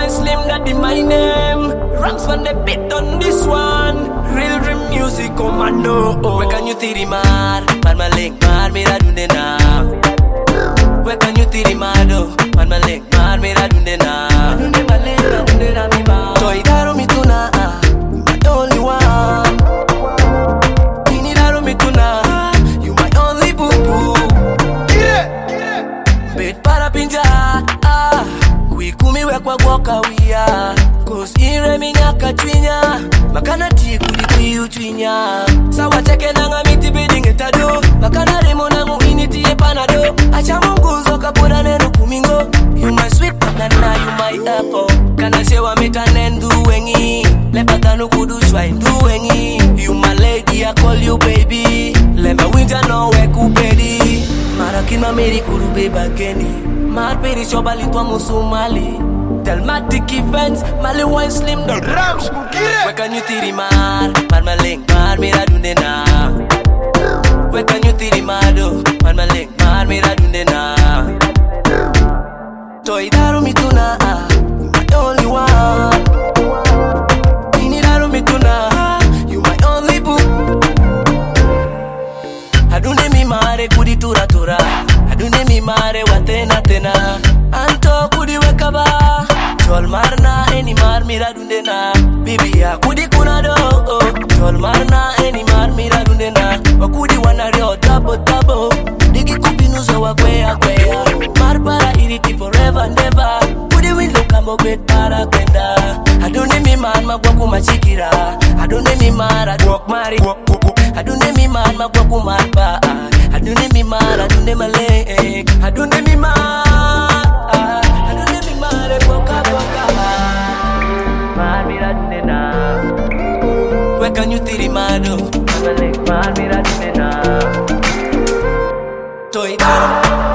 Wine Slim, that is my name. Ranks when they beat on this one. Real dream music, commando. Where can you tiri mar? Man maleng mar, mera dunde na. Where can you tiri mado? Man maleng mar, mera dunde na. Dunde maleng, dunde na mi ma. Toy daro mi tuna, you my only one. Ini daro mi tuna, you my only boo boo. Bet para pinja, kuikumi wekwa gwoka wia. Cause ire minyaka twinya, makana ti kudi utwinya. Sawa teke nanga miti bidding etado, makana remo nangu initi e panado. Acha mungu zoka poda nenu kumingo. You my sweet banana, you my apple. Kana sewa meta nendu wengi, lepatanu kudu shwa indu wengi. You my lady, I call you baby. Lema winja no we kupedi. Marakima meri kuru beba geni. Marperi shobali twa musumali. Delmatic events, Mali Wine Slim, the Rams. Where can you tiri mar? Man maleng mar, mera dunde na. Where can you tiri mado? Man maleng mar, mera dunde na. Toy daro mi tuna, you my only one. Ini daro mi tuna, you my only boo. Adunde mi mare kudi tura tura. Adunde mi mare watena tena. Anto kudi wekaba. Jol marna eni mar mira dunde na. Bibi ya kudi kuna do. Jol marna eni mar mira dunde na. Wakudi wanario double double. Digi kupinuzo wa kwea kwea. Mar para iriti forever never. Kudi winlo kambo bet para kwenda. Adunde mi man magwaku machikira. Adunde mi mar adwok mari. Adunde mi man magwaku marpa. Adunde mi mar adunde male. Adunde mi mar. Where can you tiri mado? Malek mar mira dimena. Toy daro,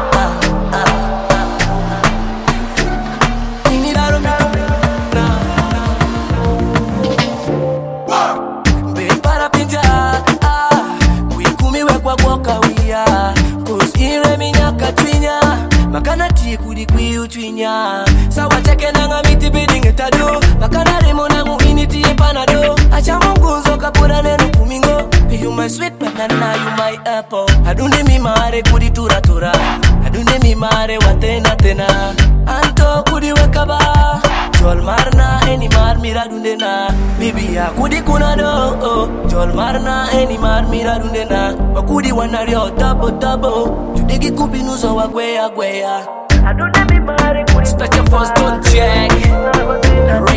ini daro mi na. Be para pinja, kuikumi wekwa gwoka wia. Cause ire minyaka twinya, makana ti kudi utwinya. Sawa teke nanga miti bidding etado, makana remo nangu initi e panado. Acha mungu zoka poda nenu kumingo. You my sweet banana, you my apple. Adunde mi mare kudi tura tura. Adunde mi mare watena tena. Anto kudi wekaba. Jol marna eni mar mira dunde na. Bibi ya kudi kuna do. Jol marna eni mar mira dunde na. Wakudi wanario double double. Judigi kubinuzo wa gwea gwea. Special force don't check.